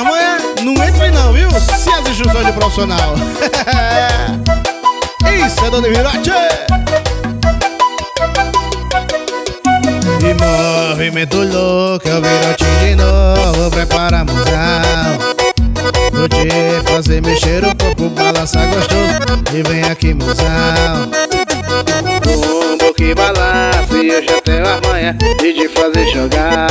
as manhas, não entre não, viu? Se as instruções de profissional. Isso é Dona Virote. E movimento louco, eu Virote de novo. Prepara a musão. Vou te fazer mexer o corpo, balançar gostoso. E vem aqui, musão. Bumbo que balança e eu já tenho as manhas de te fazer jogar.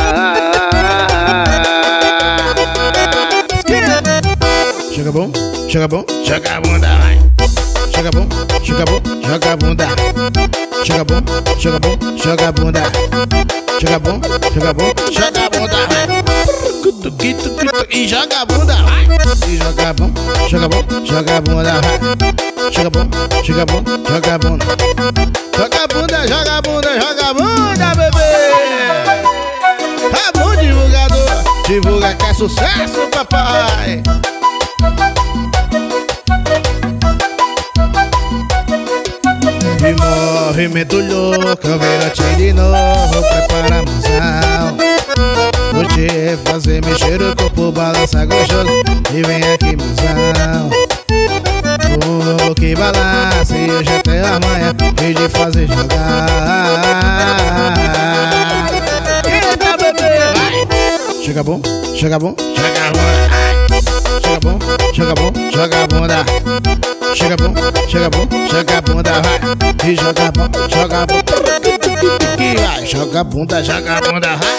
Joga bom, joga bom, joga a bunda, vai. Joga bom, joga bom, joga a bunda. Joga bom, joga bom, joga a bunda. Joga bom, joga bom, joga a bunda, vai. E joga a bunda, vai. E joga bom, joga bom, joga a bunda, vai. Joga bom, joga bom, joga a bunda. Joga a bunda, joga a bunda, joga a bunda, bebê. Tá bom, divulgador. Divulga que é sucesso, papai. E movimento louco, Virote de novo. Prepara a musão. Vou te fazer mexer o corpo, balançar gostoso. E vem aqui, musão. O que balança e eu já tenho a manha de te fazer jogar. Eita, bebê, vai. Joga bom, joga bom, joga a bunda. Joga bom, joga bom, joga a bunda. Joga bom, joga bom, joga a bunda, vai. E joga bom, joga bom. Que vai, joga a bunda, joga a bunda, vai.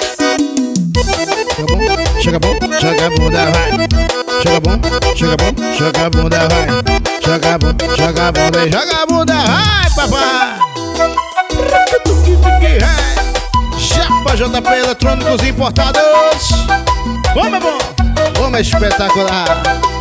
Joga bom, joga a bunda, vai. Joga bom, joga bom, joga a bunda, vai. Joga bom, joga a bunda e joga a bunda, vai, papai. Japa JP Eletrônicos Importados. Como é bom, como é espetacular.